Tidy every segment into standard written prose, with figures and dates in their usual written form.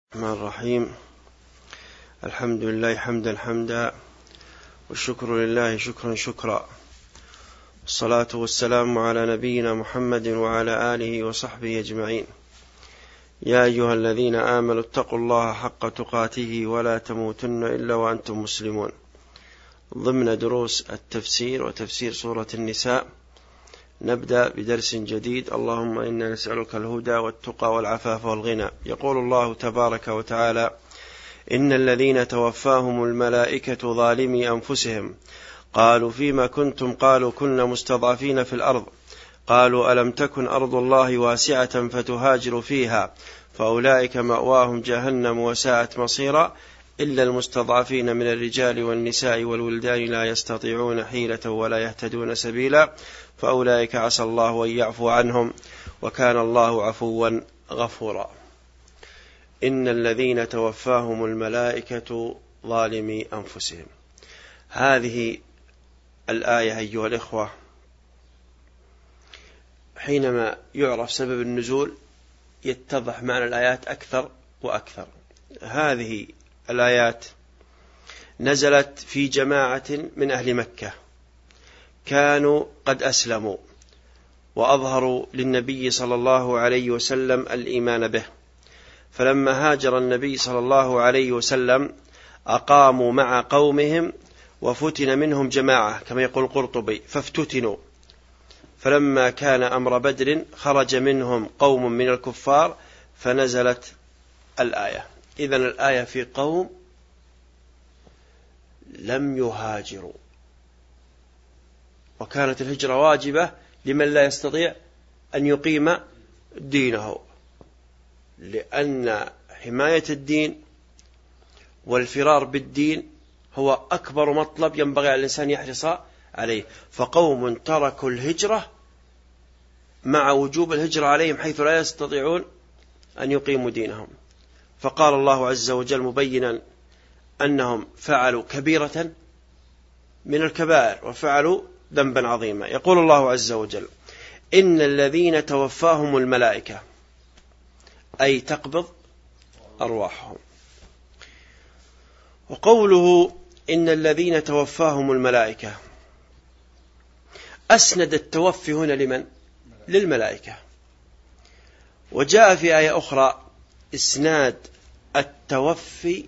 الرحمن الرحيم. الحمد لله حمدا والشكر لله شكرا الصلاة والسلام على نبينا محمد وعلى آله وصحبه أجمعين. يا أيها الذين آمنوا اتقوا الله حق تقاته ولا تموتن إلا وأنتم مسلمون. ضمن دروس التفسير وتفسير سورة النساء نبدأ بدرس جديد. اللهم إنا نسألك الهدى والتقى والعفاف والغنى. يقول الله تبارك وتعالى: إن الذين توفاهم الملائكة ظالمي أنفسهم قالوا فيما كنتم قالوا كنا مستضعفين في الأرض قالوا ألم تكن أرض الله واسعة فتهاجروا فيها فأولئك مأواهم جهنم وساءت مصيرا إلا المستضعفين من الرجال والنساء والولدان لا يستطيعون حيلة ولا يهتدون سبيلا فأولئك عسى الله أن يعفو عنهم وكان الله عفوا غفورا. إن الذين توفاهم الملائكة ظالمي أنفسهم. هذه الآية أيها الإخوة حينما يعرف سبب النزول يتضح معنى الآيات أكثر وأكثر. هذه الآيات نزلت في جماعة من أهل مكة كانوا قد أسلموا وأظهروا للنبي صلى الله عليه وسلم الإيمان به، فلما هاجر النبي صلى الله عليه وسلم أقاموا مع قومهم وفتن منهم جماعة كما يقول القرطبي فافتتنوا، فلما كان أمر بدر خرج منهم قوم من الكفار فنزلت الآية. إذن الآية في قوم لم يهاجروا، وكانت الهجرة واجبة لمن لا يستطيع أن يقيم دينه، لأن حماية الدين والفرار بالدين هو أكبر مطلب ينبغي على الإنسان يحرص عليه. فقوم تركوا الهجرة مع وجوب الهجرة عليهم حيث لا يستطيعون أن يقيموا دينهم، فقال الله عز وجل مبينا أنهم فعلوا كبيرة من الكبائر وفعلوا ذنبا عظيما. يقول الله عز وجل: إن الذين توفاهم الملائكة، أي تقبض أرواحهم. وقوله إن الذين توفاهم الملائكة أسند التوفي هنا لمن؟ للملائكة. وجاء في آية أخرى إسناد التوفي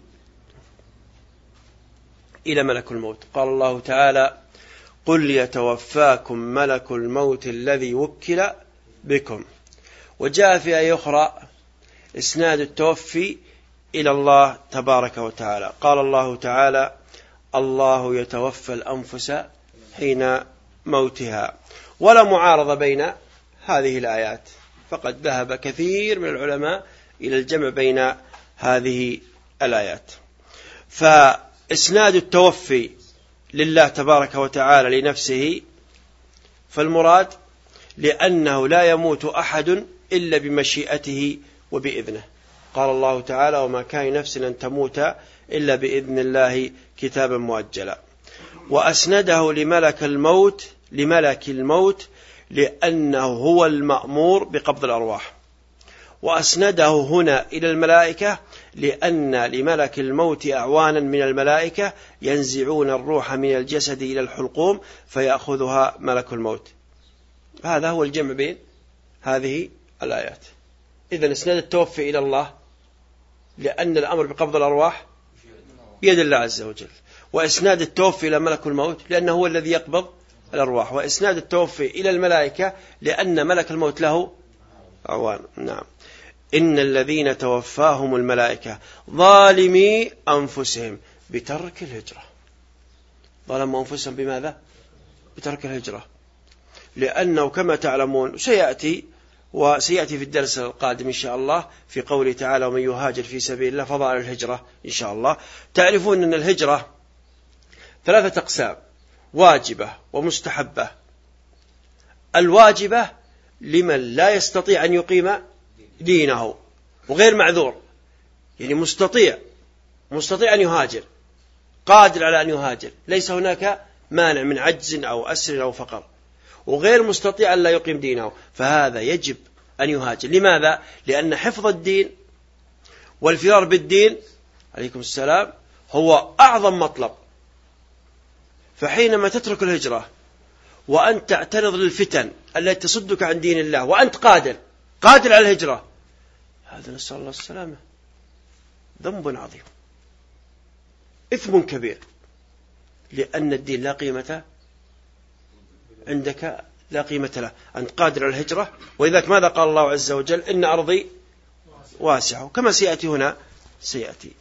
إلى ملك الموت. قال الله تعالى: قل يتوفاكم ملك الموت الذي وكل بكم. وجاء في آية أخرى إسناد التوفي إلى الله تبارك وتعالى. قال الله تعالى: الله يتوفى الأنفس حين موتها. ولا معارضة بين هذه الآيات، فقد ذهب كثير من العلماء إلى الجمع بين هذه الآيات. فإسناد التوفي لله تبارك وتعالى لنفسه، فالمراد لأنه لا يموت أحد إلا بمشيئته وبإذنه. قال الله تعالى: وما كان نفس أن تموت إلا بإذن الله كتابا مؤجلا. وأسنده لملك الموت لأنه هو المأمور بقبض الأرواح. وأسنده هنا إلى الملائكة لأن لملك الموت أعوانا من الملائكة ينزعون الروح من الجسد إلى الحلقوم فيأخذها ملك الموت. هذا هو الجمع بين هذه الآيات. إذن إسناد التوفي إلى الله لأن الأمر بقبض الأرواح بيد الله عز وجل، وإسناد التوفي إلى ملك الموت لأنه هو الذي يقبض الأرواح، وإسناد التوفي إلى الملائكة لأن ملك الموت له أعوان. نعم. إن الذين توفاهم الملائكة ظالمي أنفسهم بترك الهجرة. ظلموا أنفسهم بماذا؟ بترك الهجرة، لأنه كما تعلمون سيأتي في الدرس القادم إن شاء الله في قوله تعالى: ومن يهاجر في سبيل الله فضائل الهجرة إن شاء الله. تعرفون أن الهجرة 3 أقسام: واجبة ومستحبة. الواجبة لمن لا يستطيع أن يقيم دينه وغير معذور، يعني مستطيع أن يهاجر، قادر على أن يهاجر، ليس هناك مانع من عجز أو أسر أو فقر، وغير مستطيع أن لا يقيم دينه، فهذا يجب أن يهاجر. لماذا؟ لأن حفظ الدين والفرار بالدين عليكم السلام هو أعظم مطلب. فحينما تترك الهجرة وأنت تعترض للفتن التي تصدك عن دين الله وأنت قادر على الهجرة، هذا نسأل الله السلامة، ذنب عظيم، إثم كبير، لأن الدين لا قيمة عندك، لا قيمة له. أنت قادر على الهجرة، ولذلك ماذا قال الله عز وجل؟ إن أرضي واسعة، كما سيأتي هنا سيأتي.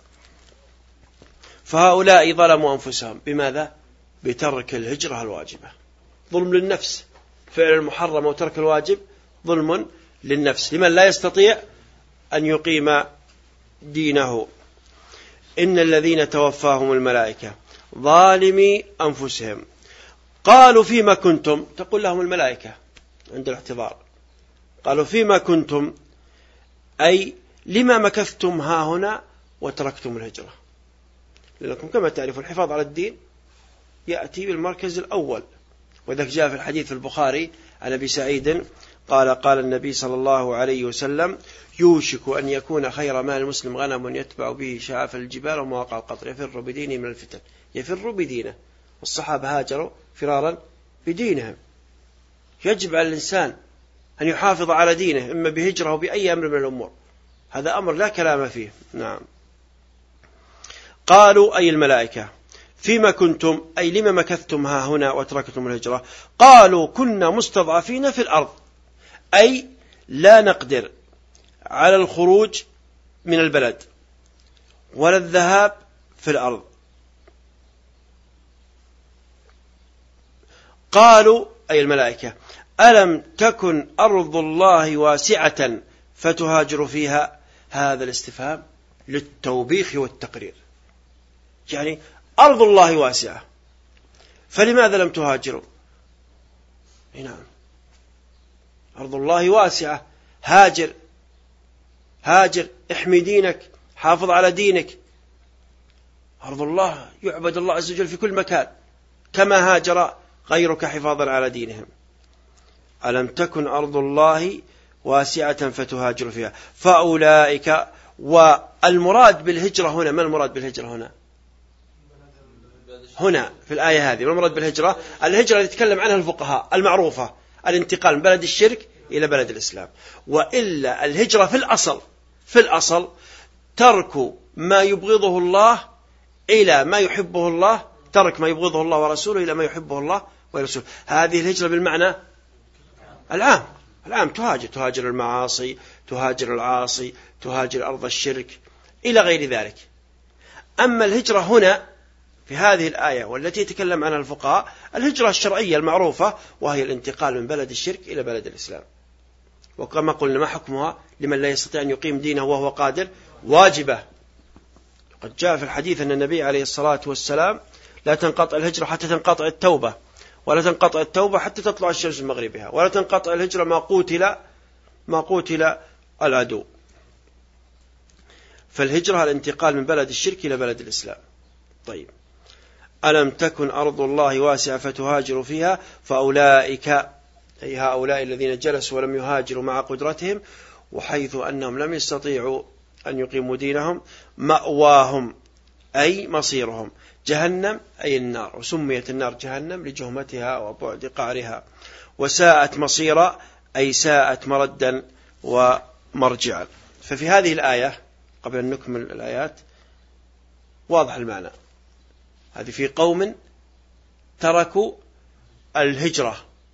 فهؤلاء ظلموا أنفسهم بماذا؟ بترك الهجرة الواجبة، ظلم للنفس، فعل المحرم وترك الواجب ظلم للنفس لمن لا يستطيع أن يقيم دينه. إن الذين توفاهم الملائكة ظالمي أنفسهم قالوا فيما كنتم، تقول لهم الملائكة عند الاحتضار، قالوا فيما كنتم، أي لما مكثتم ها هنا وتركتم الهجرة. لأنكم كما تعرفوا الحفاظ على الدين يأتي بالمركز الأول. وذلك جاء في الحديث في البخاري عن أبي سعيد قال النبي صلى الله عليه وسلم: يوشك أن يكون خير مال المسلم غنم يتبع به شعاف الجبال ومواقع القطر يفر بدينه من الفتن. يفر بدينه، والصحابة هاجروا فرارا بدينهم. يجب على الإنسان أن يحافظ على دينه إما بهجرة وبأي أمر من الأمور، هذا أمر لا كلام فيه. نعم. قالوا أي الملائكة فيما كنتم، أي لما مكثتم ها هنا وتركتم الهجرة؟ قالوا كنا مستضعفين في الأرض، أي لا نقدر على الخروج من البلد ولا الذهاب في الأرض. قالوا أي الملائكة ألم تكن أرض الله واسعة فتهاجر فيها؟ هذا الاستفهام للتوبيخ والتقرير، يعني أرض الله واسعة فلماذا لم تهاجروا؟ نعم، أرض الله واسعة، هاجر، احمي دينك، حافظ على دينك. أرض الله يعبد الله عز وجل في كل مكان، كما هاجر غيرك حفاظا على دينهم. ألم تكن أرض الله واسعة فتهاجر فيها فأولئك. والمراد بالهجرة هنا، ما المراد بالهجرة هنا في الآية هذه؟ ما المراد بالهجرة؟ الهجرة التي يتكلم عنها الفقهاء المعروفة، الانتقال من بلد الشرك إلى بلد الإسلام. وإلا الهجرة في الأصل ترك ما يبغضه الله إلى ما يحبه الله، ترك ما يبغضه الله ورسوله إلى ما يحبه الله ورسوله. هذه الهجرة بالمعنى العام، تهاجر المعاصي، تهاجر العاصي، تهاجر أرض الشرك إلى غير ذلك. أما الهجرة هنا في هذه الآية والتي يتكلم عنها الفقهاء، الهجرة الشرعية المعروفة، وهي الانتقال من بلد الشرك إلى بلد الإسلام. وكما قلنا ما حكمها لمن لا يستطيع أن يقيم دينه وهو قادر؟ واجبة. قد جاء في الحديث أن النبي عليه الصلاة والسلام لا تنقطع الهجرة حتى تنقطع التوبة، ولا تنقطع التوبة حتى تطلع الشمس من مغربها، ولا تنقطع الهجرة ما قوتل العدو. فالهجرة الانتقال من بلد الشرك إلى بلد الإسلام. طيب، ألم تكن أرض الله واسعة فتهاجروا فيها فأولئك، أي هؤلاء الذين جلسوا ولم يهاجروا مع قدرتهم، وحيث أنهم لم يستطيعوا أن يقيموا دينهم، مأواهم أي مصيرهم جهنم، أي النار. وسميت النار جهنم لجهمتها وبعد قعرها. وساءت مصيرا، أي ساءت مردا ومرجعا. ففي هذه الآية قبل أن نكمل الآيات واضح المعنى. هذه في قوم تركوا الهجرة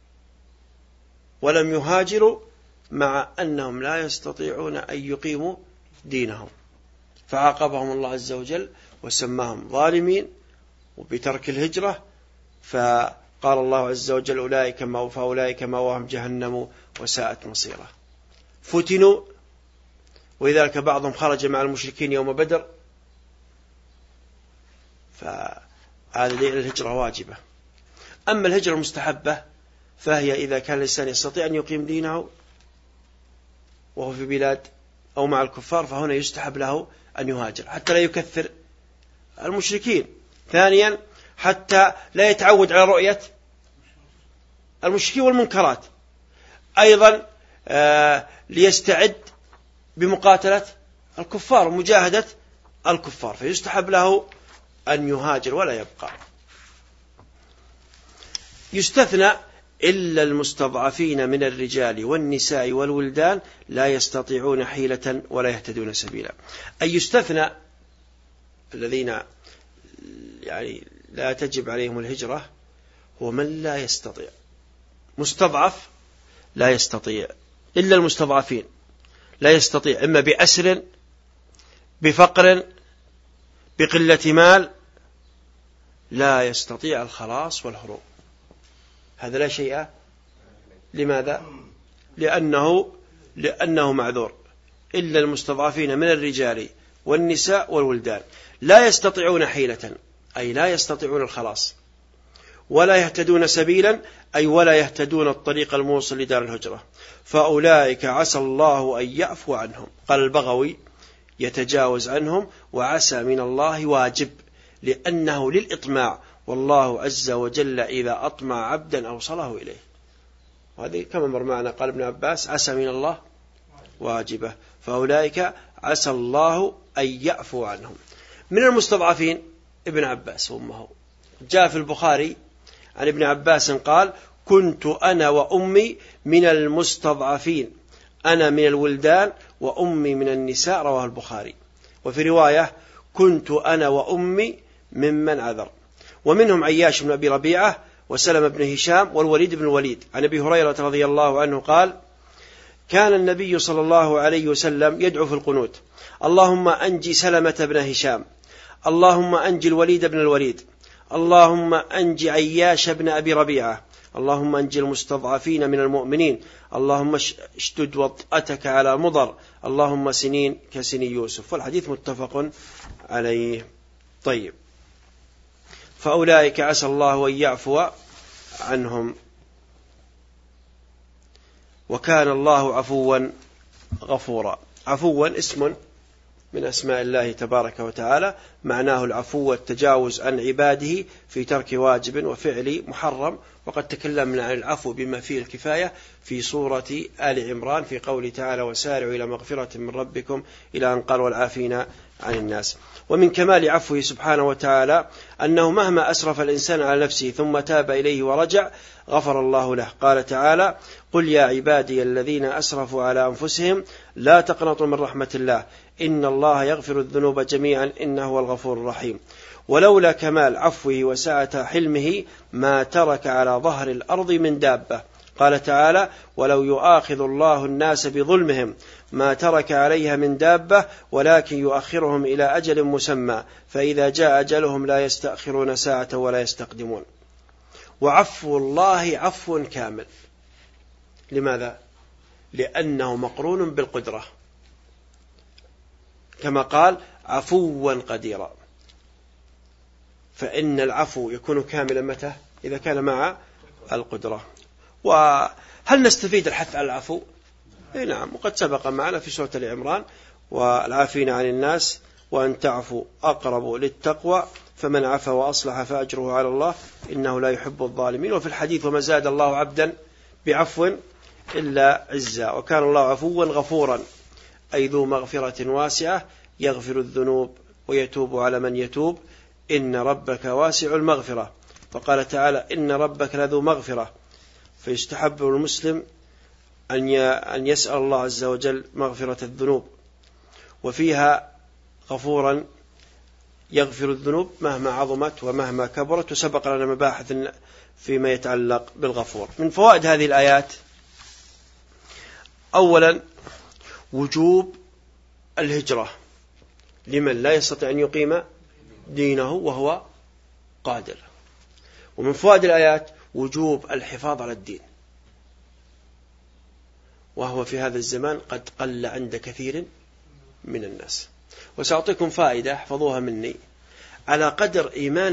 ولم يهاجروا مع أنهم لا يستطيعون أن يقيموا دينهم، فعاقبهم الله عز وجل وسماهم ظالمين وبترك الهجرة. فقال الله عز وجل فأولئك مأواهم جهنم وساءت مصيرا. فتنوا، ولذلك بعضهم خرج مع المشركين يوم بدر. فهذه الهجرة واجبة. أما الهجرة المستحبة فهي إذا كان الإنسان يستطيع أن يقيم دينه وهو في بلاد أو مع الكفار، فهنا يستحب له أن يهاجر حتى لا يكثر المشركين. ثانيا حتى لا يتعود على رؤية المشركين والمنكرات. أيضا ليستعد بمقاتلة الكفار، مجاهدة الكفار، فيستحب له أن يهاجر ولا يبقى. يستثنى إلا المستضعفين من الرجال والنساء والولدان لا يستطيعون حيلة ولا يهتدون سبيلا. أي يستثنى الذين يعني لا تجب عليهم الهجرة هو من لا يستطيع، مستضعف لا يستطيع، إلا المستضعفين لا يستطيع، إما بأسر، بفقر، بقلة مال، لا يستطيع الخلاص والهروب، هذا لا شيء. لماذا؟ لأنه معذور. إلا المستضعفين من الرجال والنساء والولدان لا يستطيعون حيلة، أي لا يستطيعون الخلاص، ولا يهتدون سبيلا، أي ولا يهتدون الطريق الموصل لدار الهجرة، فأولئك عسى الله أن يعفو عنهم. قال البغوي يتجاوز عنهم، وعسى من الله واجب لأنه للإطماع، والله عز وجل إذا أطمع عبدا أوصله إليه. وهذه كما مر معنا، قال ابن عباس عسى من الله واجبة، فأولئك عسى الله أن يعفو عنهم. من المستضعفين ابن عباس وأمه، جاء في البخاري عن ابن عباس قال كنت أنا وأمي من المستضعفين، أنا من الولدان وأمي من النساء، رواه البخاري. وفي رواية كنت أنا وأمي ممن عذر. ومنهم عياش بن أبي ربيعة وسلم بن هشام والوليد بن الوليد. عن أبي هريرة رضي الله عنه قال كان النبي صلى الله عليه وسلم يدعو في القنوت اللهم أنجي سلمة بن هشام، اللهم أنجي الوليد بن الوليد، اللهم أنجي عياش بن أبي ربيعة، اللهم أنجي المستضعفين من المؤمنين، اللهم اشتد وطأتك على مضر، اللهم سنين كسني يوسف. والحديث متفق عليه. طيب، فأولئك عسى الله أن يعفو عنهم، وكان الله عفوا غفورا. عفوا اسم من أسماء الله تبارك وتعالى، معناه العفو والتجاوز عن عباده في ترك واجب وفعل محرم. وقد تكلمنا عن العفو بما فيه الكفاية في سورة آل عمران في قوله تعالى وسارعوا إلى مغفرة من ربكم إلى أن قال والعافين عن الناس. ومن كمال عفوه سبحانه وتعالى أنه مهما أسرف الإنسان على نفسه ثم تاب إليه ورجع غفر الله له. قال تعالى قل يا عبادي الذين أسرفوا على أنفسهم لا تقنطوا من رحمة الله إن الله يغفر الذنوب جميعا إنه هو الغفور الرحيم. ولولا كمال عفوه وسعة حلمه ما ترك على ظهر الأرض من دابة. قال تعالى ولو يؤاخذ الله الناس بظلمهم ما ترك عليها من دابة ولكن يؤخرهم إلى أجل مسمى فإذا جاء أجلهم لا يستأخرون ساعة ولا يستقدمون. وعفو الله عفو كامل. لماذا؟ لأنه مقرون بالقدرة، كما قال عفوا قديرا. فإن العفو يكون كاملا متى؟ إذا كان مع القدرة. وهل نستفيد الحث على العفو؟ نعم، وقد سبق معنا في سورة العمران والعافين عن الناس وأن تعفوا أقرب للتقوى فمن عفا وأصلح فأجره على الله إنه لا يحب الظالمين. وفي الحديث وما زاد الله عبدا بعفو إلا عزا وكان الله عفوا غفورا، أي ذو مغفرة واسعة يغفر الذنوب ويتوب على من يتوب إن ربك واسع المغفرة. فقال تعالى إن ربك لذو مغفرة، فيستحب المسلم أن يسأل الله عز وجل مغفرة الذنوب، وفيها غفورا يغفر الذنوب مهما عظمت ومهما كبرت. وسبق لنا مباحث فيما يتعلق بالغفور. من فوائد هذه الآيات أولا وجوب الهجرة لمن لا يستطيع أن يقيم دينه وهو قادر. ومن فوائد الآيات وجوب الحفاظ على الدين، وهو في هذا الزمان قد قل عند كثير من الناس. وسأعطيكم فائدة احفظوها مني. على قدر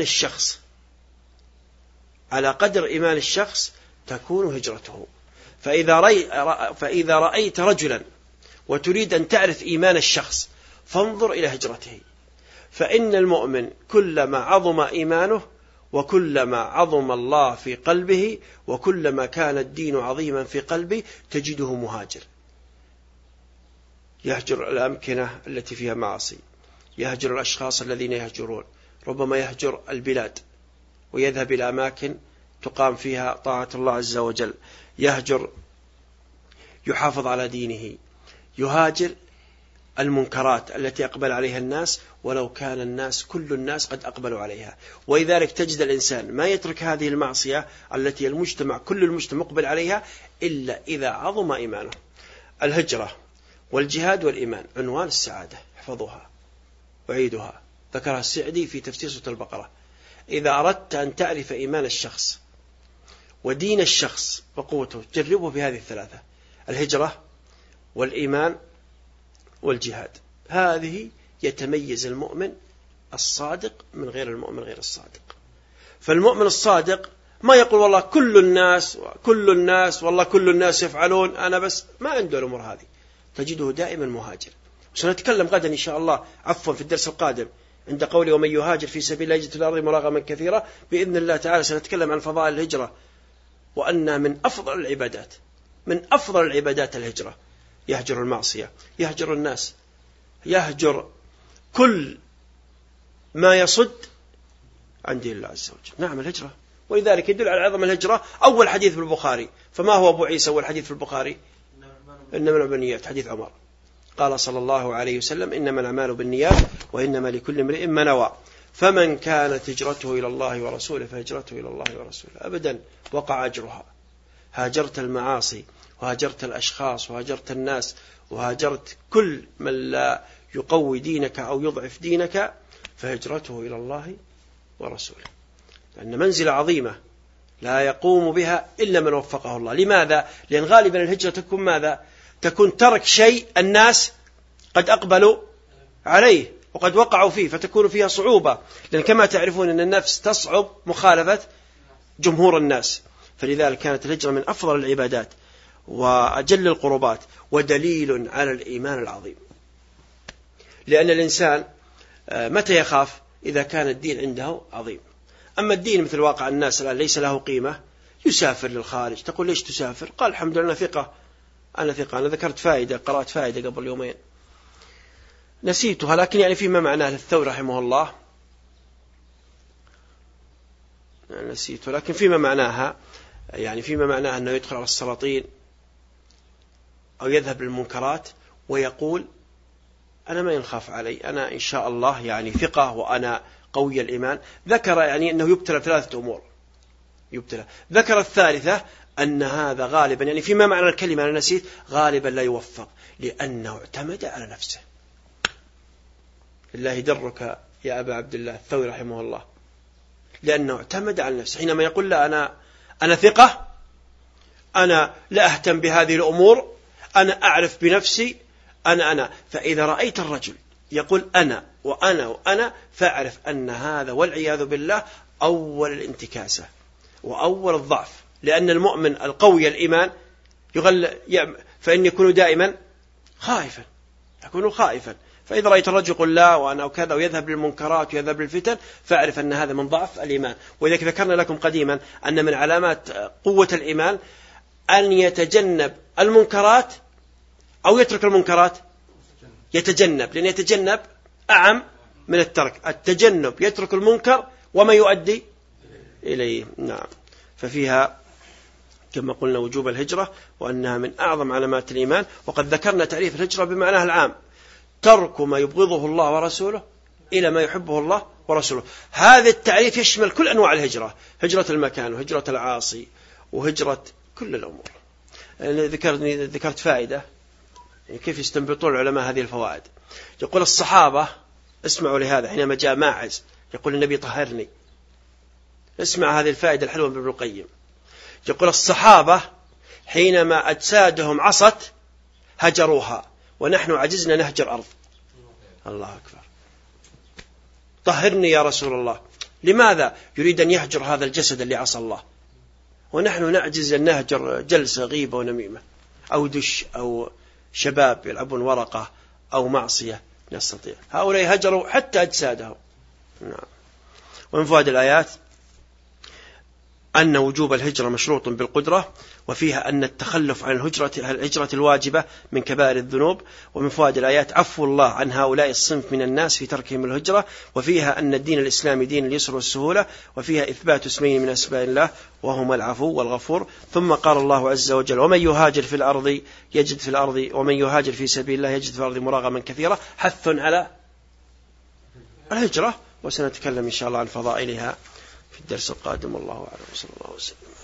إيمان الشخص تكون هجرته. فإذا رأيت رجلا وتريد أن تعرف إيمان الشخص فانظر إلى هجرته، فإن المؤمن كلما عظم إيمانه وكلما عظم الله في قلبه وكلما كان الدين عظيما في قلبه تجده مهاجر. يهجر الأمكنة التي فيها معاصي، يهجر الأشخاص الذين يهجرون، ربما يهجر البلاد ويذهب إلى أماكن تقام فيها طاعة الله عز وجل، يهجر يحافظ على دينه، يهاجر المنكرات التي أقبل عليها الناس ولو كان الناس كل الناس قد أقبلوا عليها. ولذلك تجد الإنسان ما يترك هذه المعصية التي المجتمع كل المجتمع مقبل عليها إلا إذا عظم إيمانه. الهجرة والجهاد والإيمان عنوان السعادة، احفظوها وعيدها، ذكرها السعدي في تفسير سورة البقرة. إذا أردت أن تعرف إيمان الشخص ودين الشخص وقوته جربه بهذه الثلاثة: الهجرة والإيمان والجهاد. هذه يتميز المؤمن الصادق من غير المؤمن غير الصادق. فالمؤمن الصادق ما يقول والله كل الناس والله كل الناس يفعلون أنا بس، ما عنده الأمور هذه. تجده دائما مهاجر. سنتكلم غدا إن شاء الله في الدرس القادم عند قولي ومن يهاجر في سبيل الله يجد في الأرض مراغما كثيرا بإذن الله تعالى. سنتكلم عن فضائل الهجرة وأنها من أفضل العبادات، من أفضل العبادات الهجرة. يهجر المعصية، يهجر الناس، يهجر كل ما يصد عن دين الله عز وجل. نعم الهجرة، ولذلك يدل على عظم الهجرة أول حديث في البخاري. فما هو أبو عيسى أول حديث في البخاري؟ إنما البنيات، حديث عمر. قال صلى الله عليه وسلم إنما الأعمال بالنيات وإنما لكل امرئ ما نوى فمن كانت هجرته إلى الله ورسوله فهجرته إلى الله ورسوله. أبدا وقع أجرها. هاجرت المعاصي وهاجرت الأشخاص وهاجرت الناس وهاجرت كل من لا يقوي دينك أو يضعف دينك فهجرته إلى الله ورسوله، لأن منزلة عظيمة لا يقوم بها إلا من وفقه الله. لماذا؟ لأن غالبا الهجرة تكون ماذا؟ تكون ترك شيء الناس قد أقبلوا عليه وقد وقعوا فيه، فتكون فيها صعوبة، لأن كما تعرفون أن النفس تصعب مخالفة جمهور الناس. فلذلك كانت الهجرة من أفضل العبادات وأجل القربات ودليل على الإيمان العظيم. لأن الإنسان متى يخاف؟ إذا كان الدين عنده عظيم. أما الدين مثل واقع الناس الآن ليس له قيمة، يسافر للخارج. تقول ليش تسافر؟ قال الحمد لله أنا ثقة. أنا ذكرت فائدة، قرأت فائدة قبل يومين نسيتها، لكن يعني فيما معناه الثوري رحمه الله نسيته، لكن فيما معناها يعني فيما معناه أنه يدخل على السلاطين أو يذهب للمنكرات ويقول أنا ما ينخاف علي، أنا إن شاء الله يعني ثقة وأنا قوي الإيمان. ذكر يعني أنه يبتلى ثلاثة أمور. ذكر الثالثة أن هذا غالبا يعني فيما معنى الكلمة أنا نسيت، غالبا لا يوفق لأنه اعتمد على نفسه. الله درك يا أبا عبد الله الثوري رحمه الله، لأنه اعتمد على نفسه. حينما يقول لا أنا ثقة، أنا لا أهتم بهذه الأمور، أنا أعرف بنفسي، أنا فإذا رأيت الرجل يقول أنا وأنا فأعرف أن هذا والعياذ بالله أول الانتكاسة وأول الضعف. لأن المؤمن القوي الإيمان فإن يكون دائما خائفا، يكون خائفا. فإذا رأيت الرجل يقول لا وأنا وكذا ويذهب للمنكرات ويذهب للفتن فأعرف أن هذا من ضعف الإيمان. ولذلك ذكرنا لكم قديما أن من علامات قوة الإيمان أن يتجنب المنكرات أو يترك المنكرات. يتجنب، لأن يتجنب أعم من الترك. التجنب يترك المنكر وما يؤدي إليه. نعم. ففيها كما قلنا وجوب الهجرة وأنها من أعظم علامات الإيمان. وقد ذكرنا تعريف الهجرة بمعناها العام: ترك ما يبغضه الله ورسوله إلى ما يحبه الله ورسوله. هذا التعريف يشمل كل أنواع الهجرة: هجرة المكان وهجرة العاصي وهجرة كل الأمور. ذكرت فائدة كيف يستنبطون العلماء هذه الفوائد. يقول الصحابة، اسمعوا لهذا، حينما جاء ماعز يقول النبي طهرني، اسمع هذه الفائدة الحلوة من ابن القيم. يقول الصحابة حينما أجسادهم عصت هجروها ونحن عجزنا نهجر أرض. الله أكبر. طهرني يا رسول الله. لماذا يريد أن يهجر هذا الجسد اللي عصى الله ونحن نعجز أن نهجر جلسة غيبة ونميمة أو دش أو شباب يلعبون ورقة أو معصية نستطيع؟ هؤلاء هجروا حتى أجسادهم. نعم. ومن فوائد الآيات أن وجوب الهجرة مشروط بالقدرة، وفيها أن التخلف عن الهجرة الواجبة من كبائر الذنوب. ومن فوائد الآيات عفو الله عن هؤلاء الصنف من الناس في تركهم الهجرة، وفيها أن الدين الإسلامي دين اليسر والسهولة، وفيها إثبات اسمين من أسماء الله وهما العفو والغفور. ثم قال الله عز وجل ومن يهاجر في الأرض يجد في الأرض ومن يهاجر في سبيل الله يجد في الأرض مراغما كثيرا، حث على الهجرة، وسنتكلم إن شاء الله عن فضائلها في الدرس القادم. والله أعلم، صلى الله عليه وسلم.